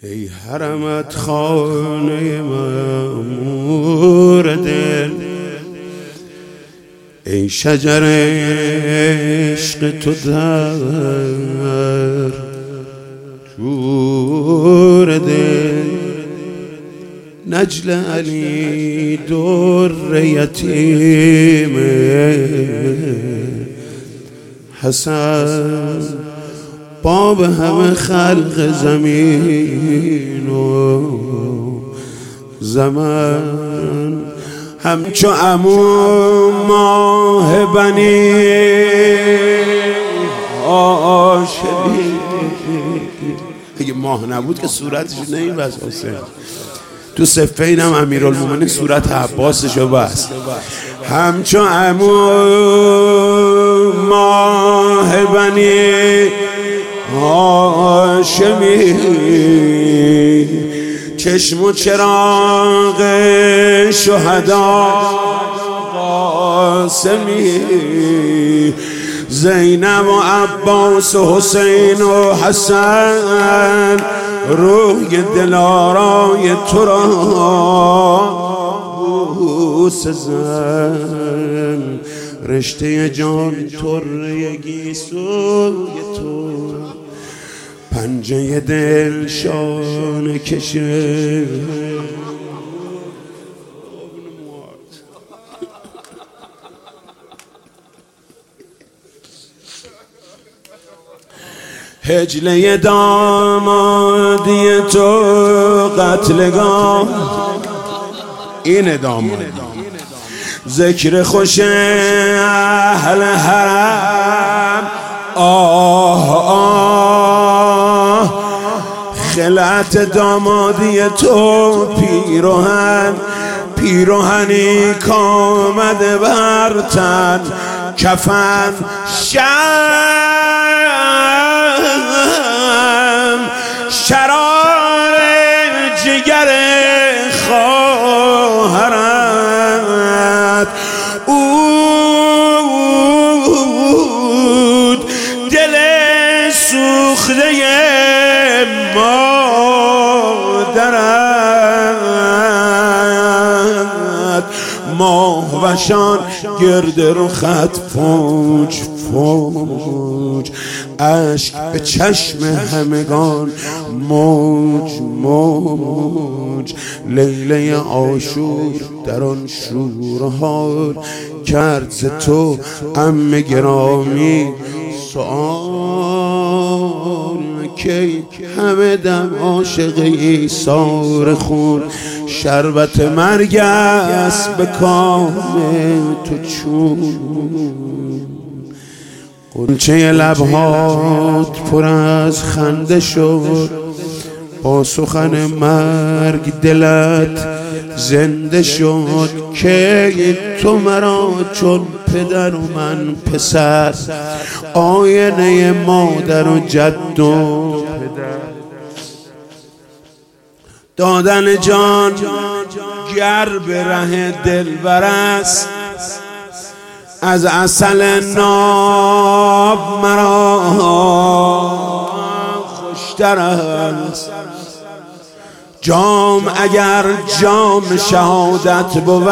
ای حرمت خانه مأمور دل، ای شجر عشق تو در جور دل، نجل علی در یتیم حسن، باب همه خلق زمین و زمان، همچو عمو ماه بنی هاشمی. اگه ماه نبود که صورتش نمی‌بست حسین. تو صفین هم امیرالمومنین صورت عباسشو بست. همچو عمو ماه بنی هاشمی، چشم و چراغ شهدا قاسمی، زینب و عباس و حسین و حسن، روی دلارای تو را بوسه زن، رشته جان طره گیسوی تو، پنجه دل شانه کشه. هجله دامادی تو قتلگاه، این داماد ذکر خوش اهل حرم، آه آه خلعت دامادی تو پیروهن، پیروهنی کامده بر تن، کفن شرار جگر خواهرت، اود دل سوخته مادرت، ماه وشان گرد رخت فوج فوج، عشق به چشم همگان موج موج، لیله عاشور در آن شورحال، کرد ز تو عم گرامی سؤال، کی همه دم عاشق ایثار خون، شربت مرگ است به کام تو چون، غنچه لبهات پر از خنده شد، با سخن مرگ دلت زنده شد، که تو مرا چون پدر و من پسر، آینه مادر و جد و پدر، دادن جان گر به ره دلبر است، از عسل ناب مرا خوشتر است، جام اگر جام شهادت بود،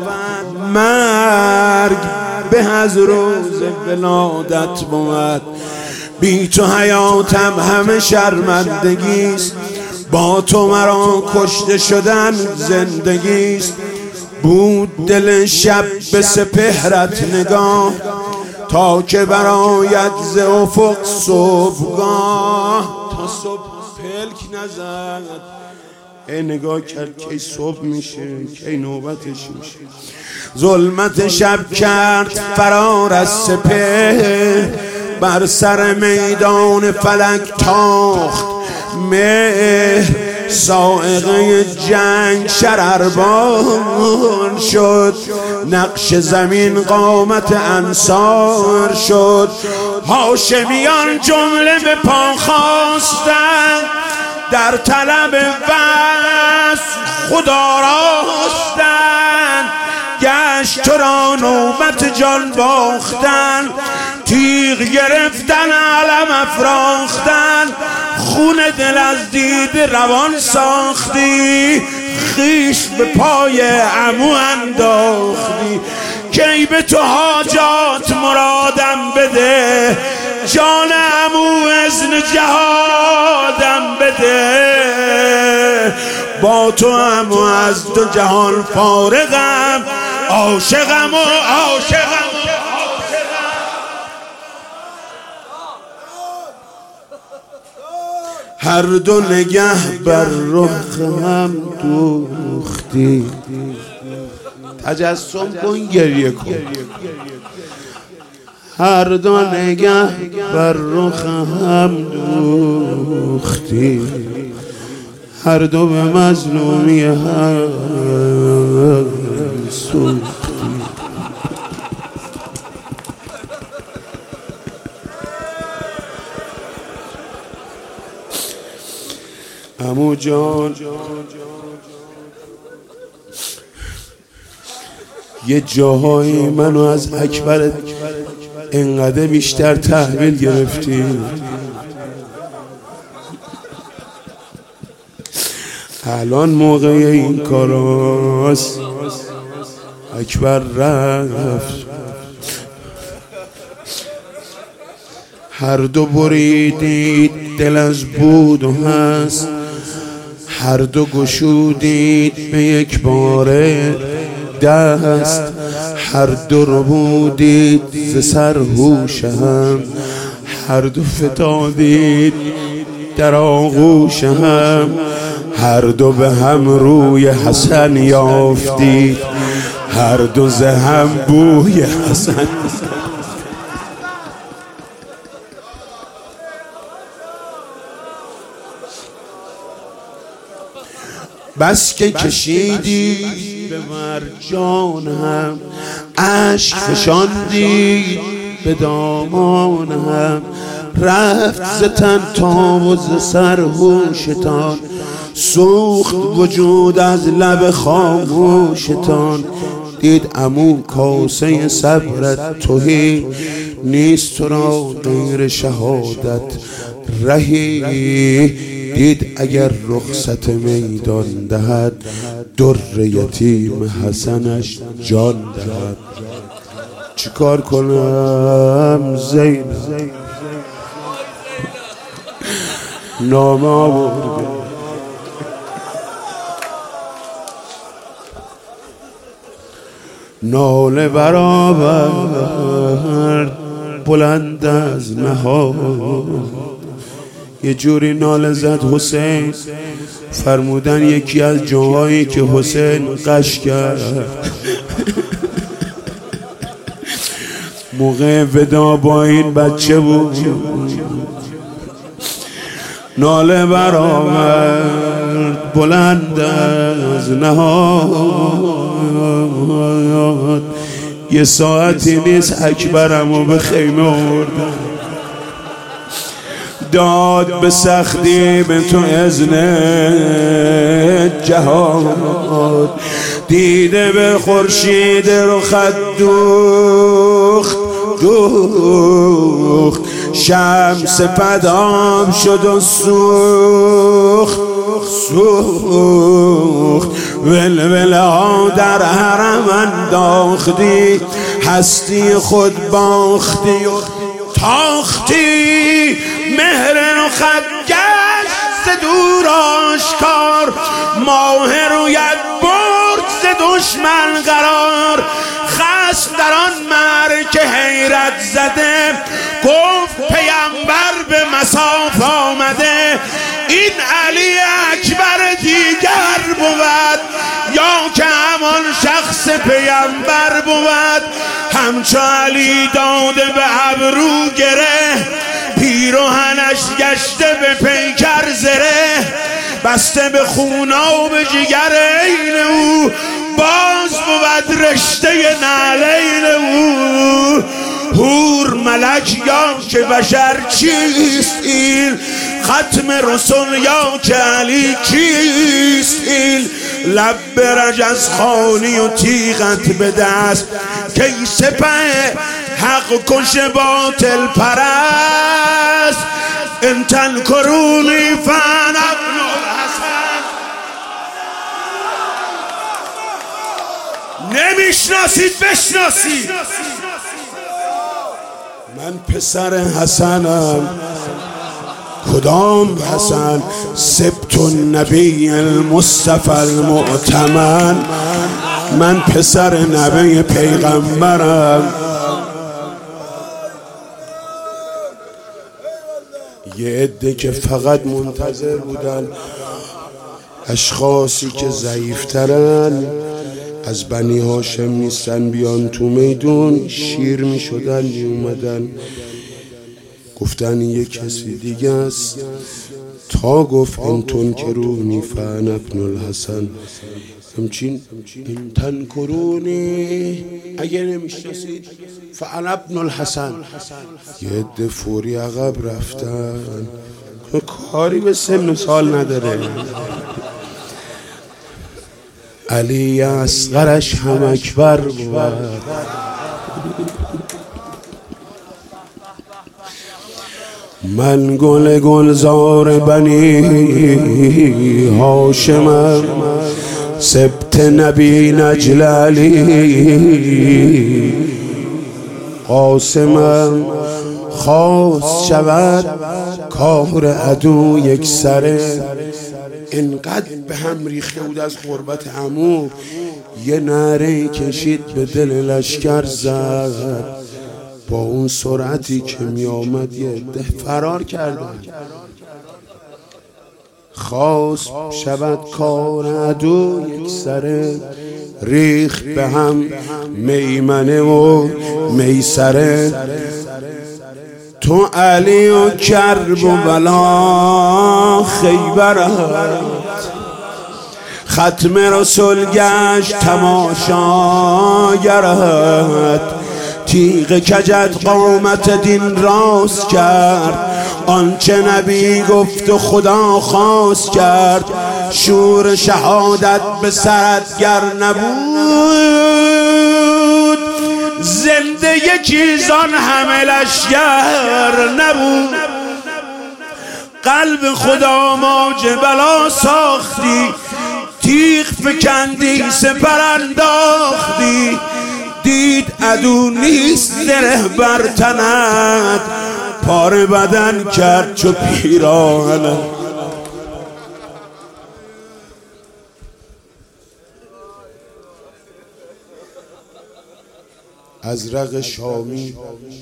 مرگ به از روز ولادت بود، بی تو حیاتم همه شرمندگیست، با تو مرا کشته شدن زندگیست، بود دل شب به سپهرت نگاه، تا که برآید ز افق صبحگاه، تا صبح پلک نزد ای نگاه کرد کی صبح میشه، کی نوبتش میشه، ظلمت شب کرد فرار از سپهر، بر سر میدان فلک تاخت مهر، سائقه جنگ شرربان شد، نقش زمین قامت انصار شد، هاشمیان جمله به پا خواستند، در طلب وصل خدا راستند، گشت تو را نوبت جان باختن، تیغ گرفتن علم افراختن، خون دل از دید روان ساختی، خیش به پای عمو انداختی. کی به تو حاجات مرادم بده، جان عمو اذن جهادم بده. با تو عمو از دو جهان فارغم، عاشقم و عاشقم. هر دو نگه بر رخ هم دوختی. تجسم کن، گریه کن. هر دو نگه بر رخ هم دوختی، هر دو به مظلومی هم سوختی. عمو جان یه جاهایی منو از اکبر انقدر بیشتر تحویل گرفتی. الان موقع این کاراست. اکبر رفت، هر دو بریدید دل از بود و هست، هر دو گشودید به یک باره دست، هر دو رو بودید ز سر هوش هم، هر دو فتادید در آغوش هم، هر دو به هم روی حسن یافتید، هر دو ز هم بوی حسن. بس که کشیدی به مرجان هم، عشق فشاندی به دامان هم، رفت ز تن تاب و ز سر هوشتان، سوخت وجود از لب خاموشتان. دید عمو کاسه صبرت تهی، نیست تو را غیر شهادت رهی. دید اگر رخصت میدان دهد، در یتیم حسنش جان دهد. چیکار کنم زینب نام آورده، ناله برآورد بلند از نهاد. یه جوری ناله زد حسین، فرمودن یکی از جاهایی که حسین قش کرد. موقع ودا با این بچه بود، ناله برآورد بلند از نهاد. یه ساعتی نیست اکبرمو به خیمه آوردن، داد به سختی به تو اذن جهاد. دیده به خورشید رخت دوخت دوخت، شمس پدام شد و سوخت سوخت. ولوله ها در حرم انداختی، هستی خود باختی و تاختی. مهر رخت گشت ز دور آشکار، ماه رویت برد ز دشمن قرار. خصم در آن معرکه حیرت زده، گفت پیمبر به مصاف آمده. این علی اکبر دیگر بود، یا که همان شخص پیمبر بود. همچو علی داده به ابرو گره، پیراهنش گشته به پیکر زره. بسته به خوناب جگر این او، باز بود رشته نعلین او. هور ملک یا که بشر چیست این، ختم رسول یا که علی کیست این. لب برج از خالی و تیغت به دست، کی سپه حق کش باطل پرست. ان تنکرونی فانا ابن الحسن. نمیشناسید بشناسید، من پسر حسنم. کدام حسن؟ سبت النبی المصطفى المؤتمن. من پسر نبی پیغمبرم. یه عده که فقط منتظر بودن اشخاصی که ضعیفترن از بنی هاشم نیستن بیان تو میدون، شیر می شدن می اومدن گفتن یه کسی دیگه است. تا گفت این تنکرونی فانا ابن الحسن. همچین این تنکرونی اگه نمیشناسید فانا ابن الحسن. یه عده فوری عقب رفتن، کاری به سن و سال نداره. علی اصغرش هم اکبر بود. من گل گلزار بنی هاشمم، سبت نبی نجل علی قاسمم. خواست شود کار عدو یک سره، انقدر به هم ریخته بود از غربت عمو. یه نعره کشید به دل لشکر زد، با اون سرعتی که می آمد یه عده فرار کردن. خواست شود کار عدو یک سره، ریخت به هم میمنه و میسره. تو علی و کرب و بلا خیبرت، ختم رسول گشت تماشاگرت. تیغ کجت قامت دین راست کرد، آنچه نبی گفت و خدا خواست کرد. شور شهادت به سرت گر نبود، زنده یکی زان همه لشکر نبود. قلب خدا موج بلا ساختی، تیغ فکندی سپر انداختی. دید عدو نیست زره بر تنت، پاره بدن کرد چو پیراهنت. ازرق شامی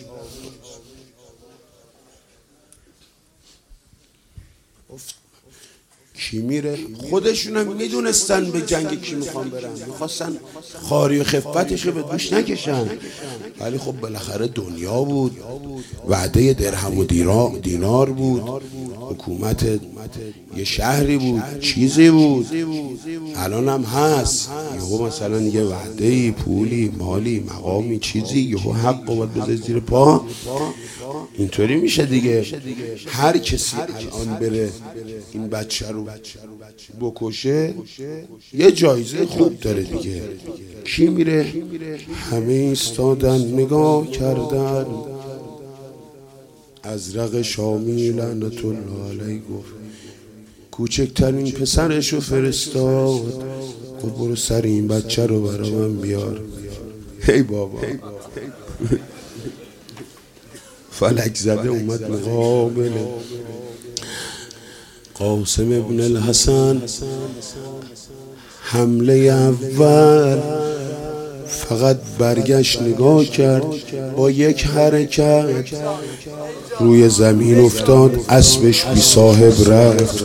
کی میره؟ خودشونم میدونستن به جنگ کی میخوان برن، میخواستن خاری و خفتشو به دوش نکشن. ولی خب بالاخره دنیا بود، وعده درهم و دینار بود، حکومت یه شهری بود، چیزی بود. الان هم هست، یهو مثلا یه وعده پولی مالی مقامی چیزی، یهو حق باید بذاری زیر پا. اینطوری میشه دیگه. هر کسی الان بره این بچه رو بکشه یه جایزه خوب داره دیگه. کی میره؟ همه ایستادن نگاه کردن. ازرق شامی لعنت الله علیه گفت کوچکترین پسرشو فرستاد، گفت برو سر این بچه رو برای من بیار. هی بابا فلک زده اومد مقابل قاسم ابن الحسن. حمله اول فقط برگشت نگاه کرد، با یک حرکت روی زمین افتاد، اسبش بی صاحب رفت.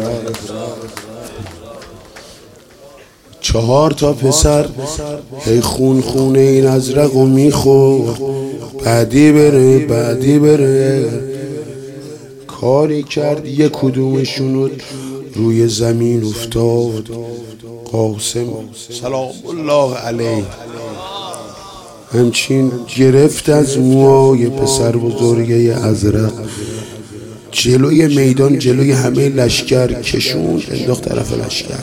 4 تا پسر هی خونه این ازرق رو میخورد، بعدی بره. کاری کرد یک کدومشون روی زمین افتاد. قاسم سلام الله علیه همچین گرفت از موهای پسر بزرگه ازرق، جلوی میدان جلوی همه لشکر کشون انداخت طرف لشکر.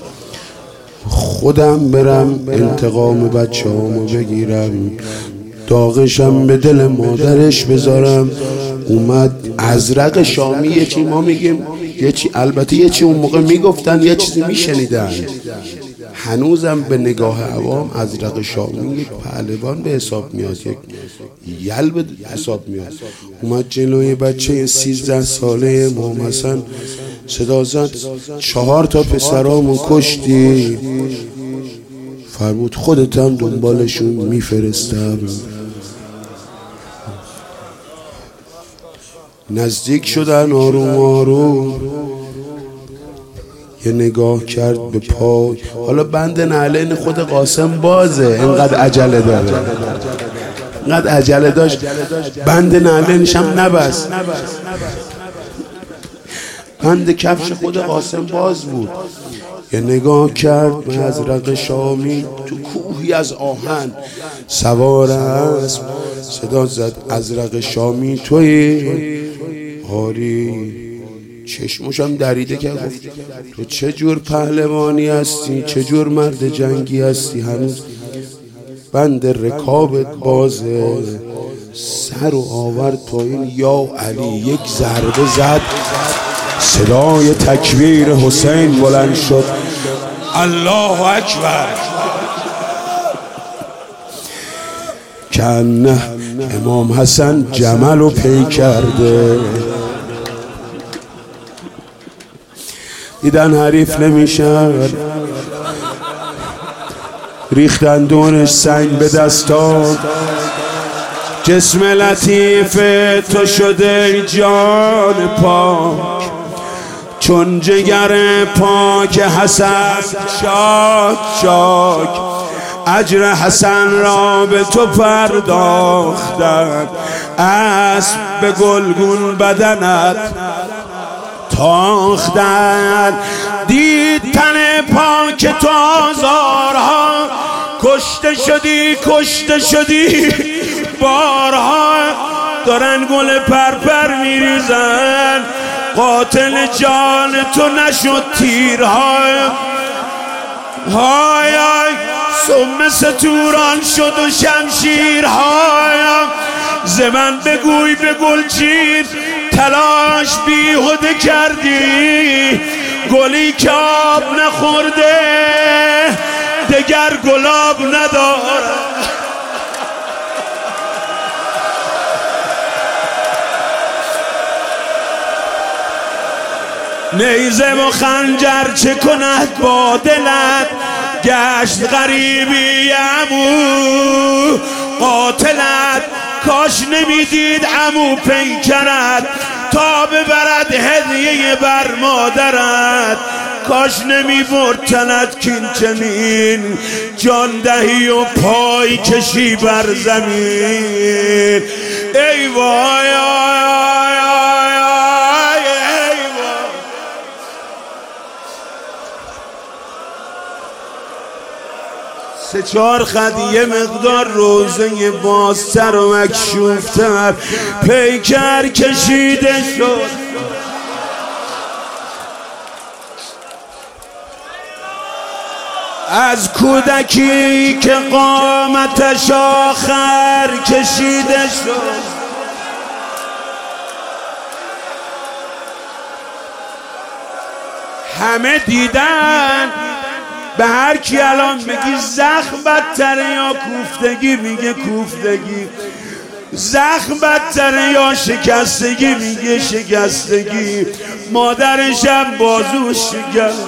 خودم برم انتقام بچه هامو بگیرم، داغشم به دل مادرش بذارم. اومد ازرق شامی یه چی ما میگیم، یه چی البته یه چی اون موقع میگفتن، یه چیزی میشنیدن. هنوزم به نگاه عوام ازرق شامی یک پهلوان به حساب میاد، یک یل به حساب میاد. اومد جلوی بچه 13 ساله امام حسن صدا زد 4 تا پسرامو کشتی، فرمود خودتم دنبالشون میفرستم. نزدیک شدن آروم آروم، یه نگاه کرد به پای. حالا بند نعلین خود قاسم بازه، اینقدر عجله داره، اینقدر عجله داشت بند نعلینش هم نبست. بند کفش خود قاسم باز بود. یه نگاه کرد به ازرق شامی تو کوهی از آهن سوار است. صدا زد ازرق شامی تویی؟ آری. چشمشم دریده که گفت تو چه جور پهلوانی هستی، چه جور مرد جنگی هستی، هنوز بند رکابت بازه. سر رو آورد پایین، یا علی یک ضربه زد. صدای تکبیر حسین بلند شد، الله اکبر. کنه امام حسن جمل رو پی کرده. دیدن حریف نمیشه، ریختن دونش سنگ به دستان. جسم لطیف تو شده جان پاک، چون جگر پاک حسن شاک شاک. اجر حسن را به تو پرداختند، اسب به گلگون بدنت تاختند. دید تن پاک تو آزارها، کشته شدی بارها. دارن گل پرپر میریزن، قاتل جان تو نشد تیرها. های سم ستوران شد و شمشیرهای. ز من بگوی به گلچین تلاش بیهوده کردی، گلی که آب نخورده دگر گلاب ندارد. نیزه و خنجر چه کند با دلت، گشت غریبی عمو قاتلت. کاش نمیدید عمو پیکرت تا ببرد هدیه بر مادرت. کاش نمیبرد تنت کین چنین جان دهی و پای کشی بر زمین. ای وای سه چهار خط یه مقدار روزه بازتر و مکشوفتر پیکر کشیده شد. از کودکی که قامتش آخر کشیده شد. همه دیدن، به هر کی الان بگی زخم بدتره یا کوفتگی میگه کوفتگی، زخم بدتره یا شکستگی میگه شکستگی. مادرشم بازوش شکست،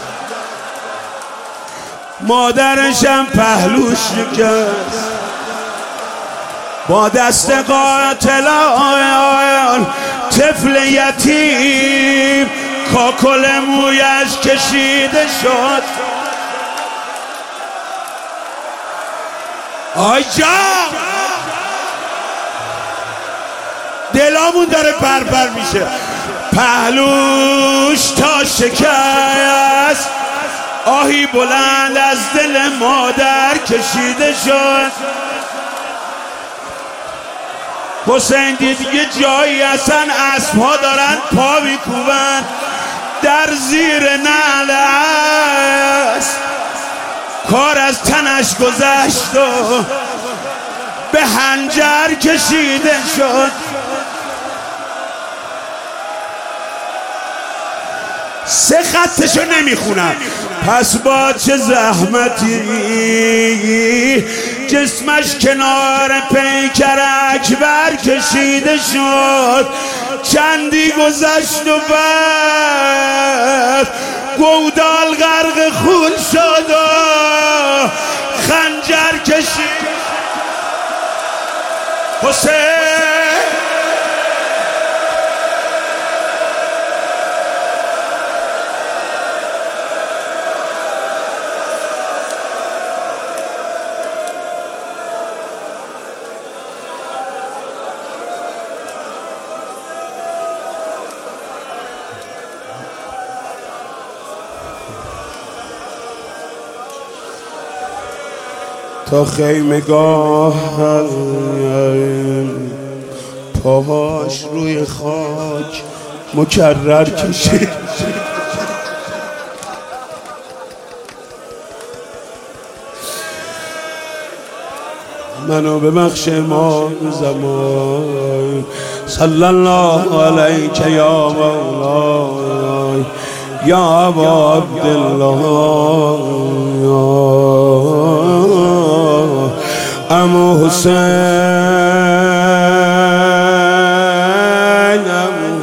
مادرشم پهلوش شکست. با دست قاتلان طفل یتیم کاکل مویش کشیده شد. آی جان دلامون داره پرپر میشه. پهلوش تا شکست، آهی بلند از دل مادر کشیده شد. حسین دید یه جایی اصلا اسبها دارن پا میکوبن در زیر نعل است. کار از تنش گذشت و به حنجر کشیده شد. 3 خطشو نمیخونم. پس با چه زحمتی جسمش کنار پیکر اکبر کشیده شد. چندی گذشت و بعد گودال غرق خون شد و خنجر کشید. حسین تا خیمگاه پاهاش روی خاک مکرر کشید. منو ببخش امام زمان. صلی الله علیک یا مولا یا ابا عبدالله عمو حسین عمو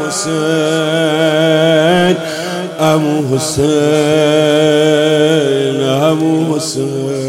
حسین عمو حسین عمو حسین.